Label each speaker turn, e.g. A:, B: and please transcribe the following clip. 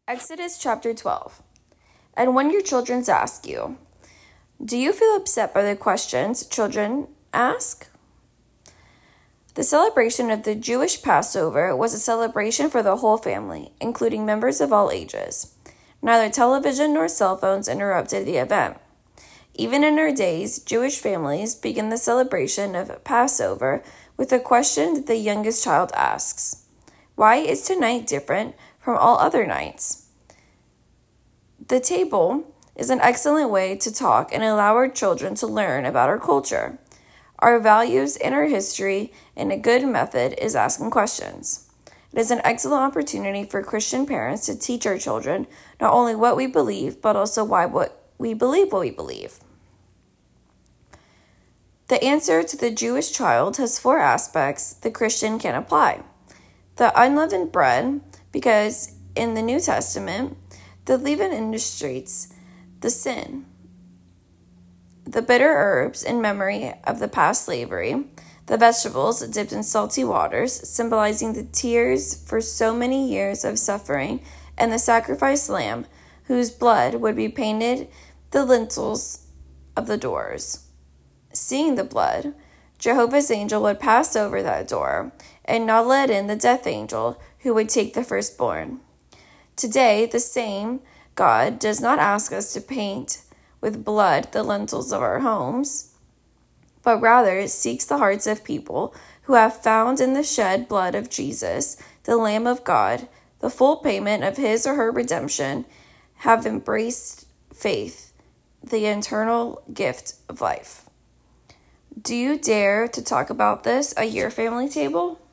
A: Exodus chapter 12. And when your children ask you, do you feel upset by the questions children ask? The celebration of the Jewish Passover was a celebration for the whole family, including members of all ages. Neither television nor cell phones interrupted the event. Even in our days, Jewish families begin the celebration of Passover with a question that the youngest child asks. Why is tonight different from all other nights? The table is an excellent way to talk and allow our children to learn about our culture, our values, and our history, and a good method is asking questions. It is an excellent opportunity for Christian parents to teach our children not only what we believe, but also why we believe. The answer to the Jewish child has 4 aspects the Christian can apply. The unleavened bread, because in the New Testament, the leaven illustrates the sin. The bitter herbs in memory of the past slavery. The vegetables dipped in salty waters, symbolizing the tears for so many years of suffering, and the sacrificed lamb, whose blood would be painted the lintels of the doors. Seeing the blood, Jehovah's angel would pass over that door and not let in the death angel who would take the firstborn. Today, the same God does not ask us to paint with blood the lintels of our homes, but rather seeks the hearts of people who have found in the shed blood of Jesus, the Lamb of God, the full payment of his or her redemption, have embraced faith, the eternal gift of life. Do you dare to talk about this at your family table?